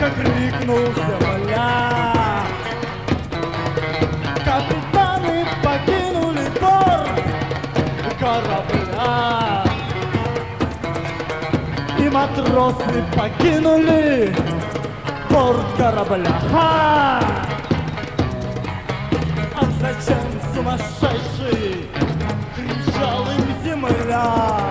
крикнул земля. Капитаны покинули борт корабля, и матросы покинули борт корабля. А зачем сумасшедший? Кричал им земля.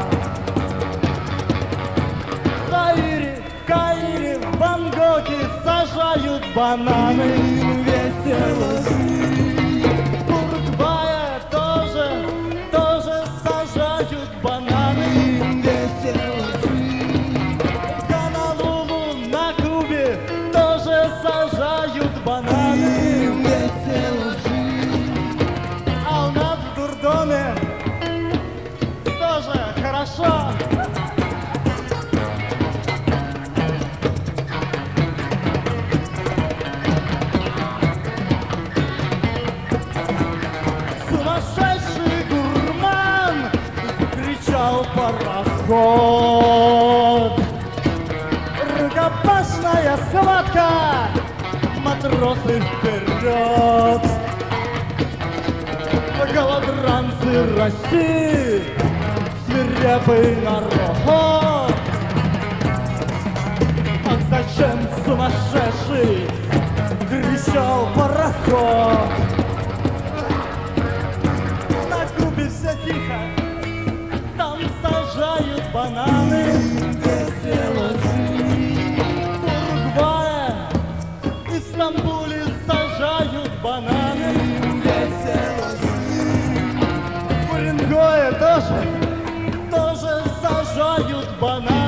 В Каире, в Бангкоке сажают бананы, им весело жить. В Уругвае тоже сажают бананы, им весело жить. В Гонолулу на Кубе тоже сажают бананы, им весело жить. А у нас в дурдоме тоже хорошо. Сумасшедший гурман, закричал пароход. Рукопашная схватка, матросы вперед. Голодранцы России, свирепый народ. Ах, зачем сумасшедший? Кричал пароход. На Кубе все тихо, там сажают бананы, весело жить. В Уругвае и Стамбуле сажают бананы, весело жить. В Уренгое тоже сажают бананы.